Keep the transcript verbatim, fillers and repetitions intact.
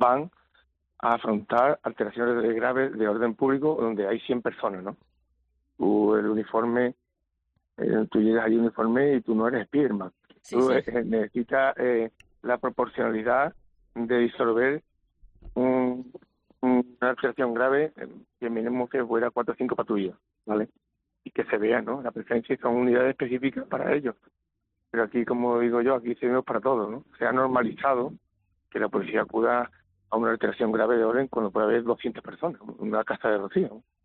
van a afrontar alteraciones de graves de orden público donde hay cien personas, ¿no? Tú, el uniforme, eh, tú llegas al uniforme y tú no eres Spiderman. Sí, Tú sí. eh, necesitas eh, la proporcionalidad de disolver un, una alteración grave eh, que mínimo que fuera cuatro o cinco patrullas, ¿vale? Y que se vea, ¿no? La presencia son unidades específicas para ello. Pero aquí, como digo yo, aquí se ve para todo, ¿no? Se ha normalizado que la policía acuda a una alteración grave de orden cuando puede haber doscientas personas, una casa de Rocío.